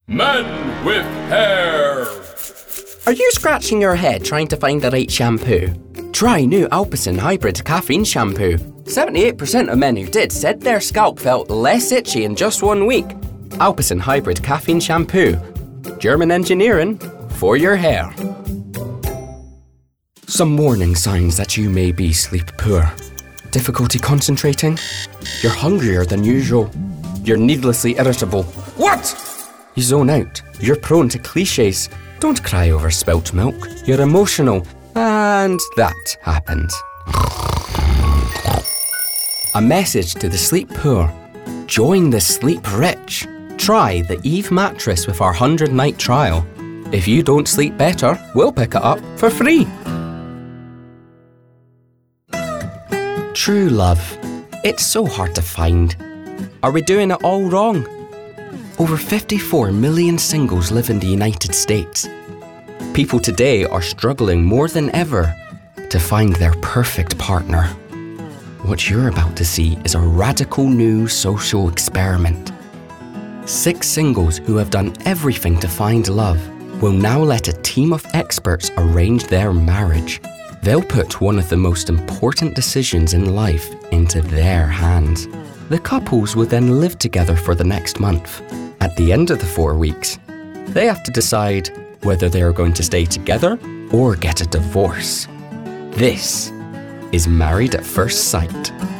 Men with hair. Are you scratching your head trying to find the right shampoo? Try new Alpecin Hybrid Caffeine Shampoo. 78% of men who did said their scalp felt less itchy in just 1 week. Alpecin Hybrid Caffeine Shampoo. German engineering for your hair. Some warning signs that you may be sleep poor. Difficulty concentrating? You're hungrier than usual. You're needlessly irritable. What? You zone out. You're prone to cliches. Don't cry over spilt milk. You're emotional. And that happened. A message to the sleep poor. Join the sleep rich. Try the Eve mattress with our 100-night trial. If you don't sleep better, we'll pick it up for free. True love. It's so hard to find. Are we doing it all wrong? Over 54 million singles live in the United States. People today are struggling more than ever to find their perfect partner. What you're about to see is a radical new social experiment. 6 singles who have done everything to find love will now let a team of experts arrange their marriage. They'll put one of the most important decisions in life into their hands. The couples will then live together for the next month. At the end of the 4 weeks, they have to decide whether they are going to stay together or get a divorce. This is Married at First Sight.